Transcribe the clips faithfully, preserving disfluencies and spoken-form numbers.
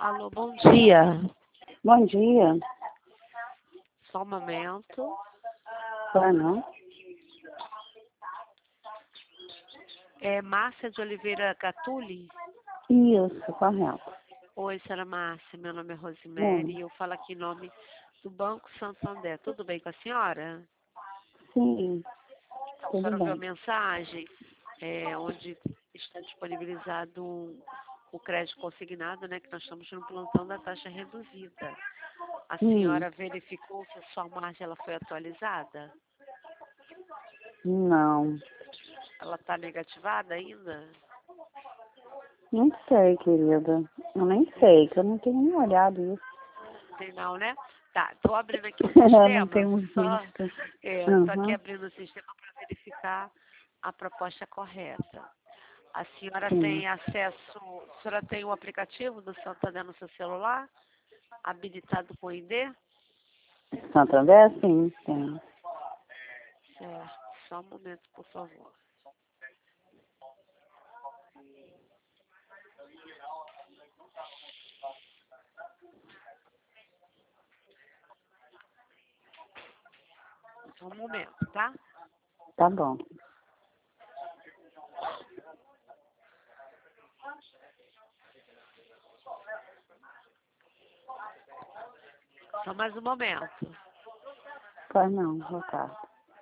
Alô, bom dia. Bom dia. Só um momento. Claro, não? É Márcia de Oliveira Gatuli? Isso, correto. Oi, senhora Márcia. Meu nome é Rosemary Hum. e eu falo aqui em nome do Banco Santander. Tudo bem com a senhora? Sim, A tudo senhora viu a bem. mensagem é, onde está disponibilizado um, o crédito consignado, né? Que nós estamos no plantão da taxa reduzida. A Hum, senhora verificou se a sua margem ela foi atualizada? não. Ela está negativada ainda? Não sei, querida. Eu nem sei, que eu não tenho nem olhado isso. Tem não, né? Tá, estou abrindo aqui o Eu não sistema, tenho só visto. é, tô aqui Uhum. abrindo o sistema para verificar a proposta correta. A senhora Sim. tem acesso, a senhora tem o aplicativo do Santander no seu celular, habilitado com I D? Santander, sim, tem. Certo, só um momento, por favor. Só um momento, tá? Tá bom. Só mais um momento. Pois não, Ricardo.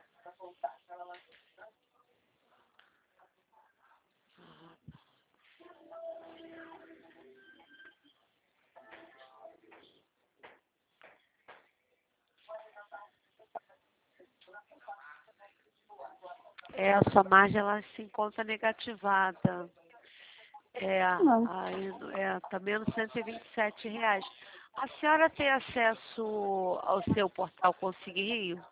É, a sua margem ela se encontra negativada. É, Não, aí, é, tá menos cento e vinte e sete reais. A senhora tem acesso ao seu portal Conseguir Rio?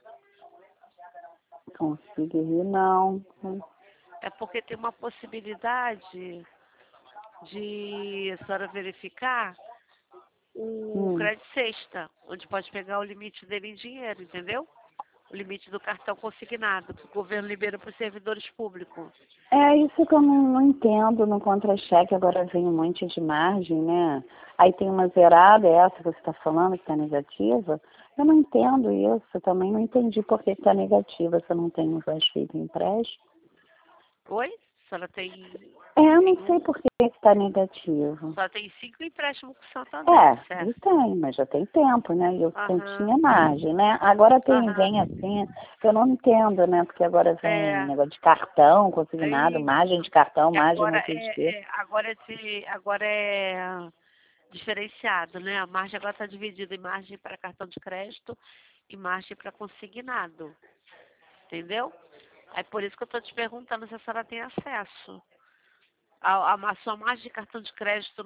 consegui, não. É porque tem uma possibilidade de a senhora verificar o Hum. crédito sexta, onde pode pegar o limite dele em dinheiro, entendeu? O limite do cartão consignado, que o governo libera para os servidores públicos. É isso que eu não, não entendo no contra-cheque, agora vem um monte de margem, né? Aí tem uma zerada, essa que você está falando, que está negativa. Eu não entendo isso, eu também não entendi por que está negativa se eu não tenho mais feito empréstimo. Oi? A senhora tem, É, eu não tem sei um, por que está negativo. só tem cinco empréstimos com o Santander, É, ele certo? tem, mas já tem tempo, né? E eu tem- Aham, tinha margem, né? Agora tem, aham. vem assim, que eu não entendo, né? Porque agora vem É, negócio de cartão consignado, aí, margem de cartão, que margem agora não sei de quê. é, é- agora é de, agora é diferenciado, né? A margem agora está dividida em margem para cartão de crédito e margem para consignado, entendeu? É por isso que eu estou te perguntando se a senhora tem acesso. A, a, a sua margem de cartão de crédito